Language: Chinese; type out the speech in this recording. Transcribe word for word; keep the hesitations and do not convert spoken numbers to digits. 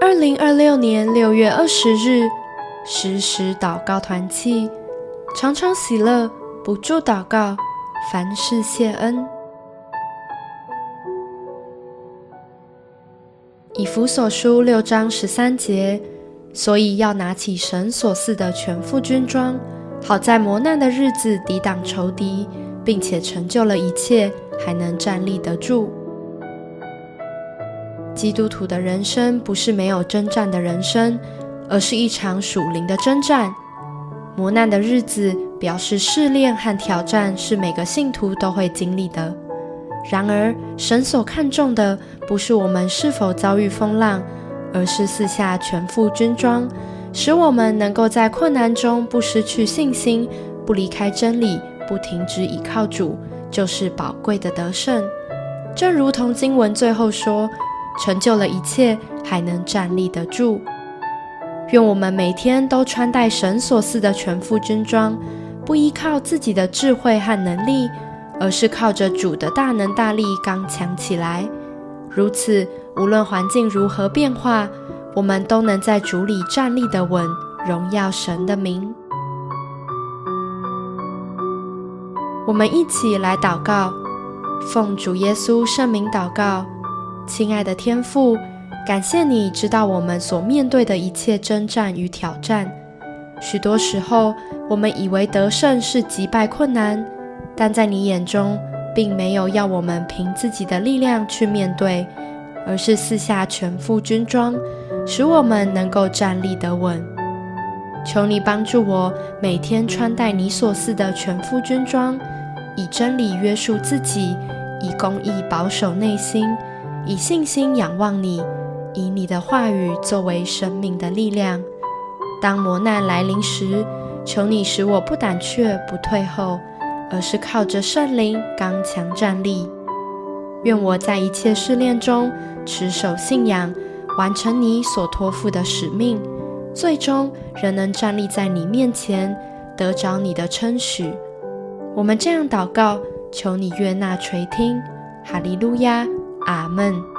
二零二六年六月二十日，时时祷告团契，常常喜乐，不住祷告，凡事谢恩。以弗所书六章十三节，所以要拿起神所赐的全副军装，好在磨难的日子抵挡仇敌，并且成就了一切，还能站立得住。基督徒的人生不是没有征战的人生，而是一场属灵的征战。磨难的日子表示试炼和挑战是每个信徒都会经历的。然而，神所看重的不是我们是否遭遇风浪，而是赐下全副军装，使我们能够在困难中不失去信心，不离开真理，不停止倚靠主，就是宝贵的得胜。正如同经文最后说，成就了一切，还能站立得住。愿我们每天都穿戴神所赐的全副军装，不依靠自己的智慧和能力，而是靠着主的大能大力刚强起来。如此，无论环境如何变化，我们都能在主里站立得稳，荣耀神的名。我们一起来祷告，奉主耶稣圣名祷告。亲爱的天父，感谢你知道我们所面对的一切征战与挑战。许多时候，我们以为得胜是击败困难，但在你眼中，并没有要我们凭自己的力量去面对，而是赐下全副军装，使我们能够站立得稳。求你帮助我，每天穿戴你所赐的全副军装，以真理约束自己，以公义保守内心，以信心仰望你，以你的话语作为生命的力量。当磨难来临时，求你使我不胆怯，不退后，而是靠着圣灵刚强站立。愿我在一切试炼中持守信仰，完成你所托付的使命，最终仍能站立在你面前，得着你的称许。我们这样祷告，求你悦纳垂听。哈利路亚，阿们。